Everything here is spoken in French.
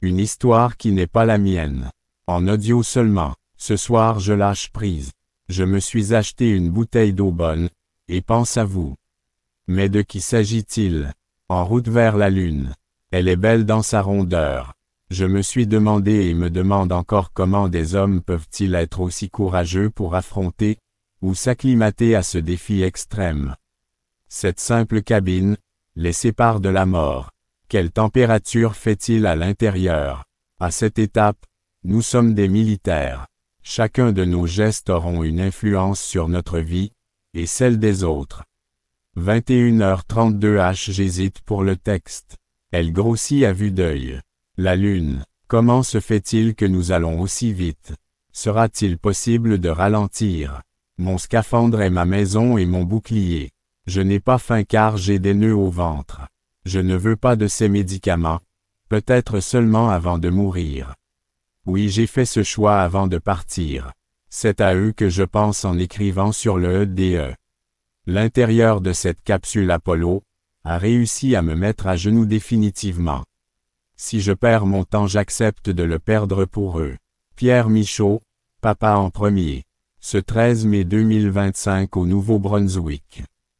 Une histoire qui n'est pas la mienne. En audio seulement. Ce soir je lâche prise. Je me suis acheté une bouteille d'eau bonne, et pense à vous. Mais de qui s'agit-il? En route vers la Lune. Elle est belle dans sa rondeur. Je me suis demandé et me demande encore comment des hommes peuvent-ils être aussi courageux pour affronter, ou s'acclimater à ce défi extrême. Cette simple cabine, les sépare de la mort. Quelle température fait-il à l'intérieur? À cette étape, nous sommes des militaires. Chacun de nos gestes auront une influence sur notre vie, et celle des autres. 21h32 J'hésite pour le texte. Elle grossit à vue d'œil. La Lune. Comment se fait-il que nous allons aussi vite? Sera-t-il possible de ralentir? Mon scaphandre est ma maison et mon bouclier. Je n'ai pas faim car j'ai des nœuds au ventre. Je ne veux pas de ces médicaments, peut-être seulement avant de mourir. Oui, j'ai fait ce choix avant de partir. C'est à eux que je pense en écrivant sur le EDE. L'intérieur de cette capsule Apollo a réussi à me mettre à genoux définitivement. Si je perds mon temps, j'accepte de le perdre pour eux. Pierre Michaud, papa en premier. Ce 13 mai 2025 au Nouveau-Brunswick.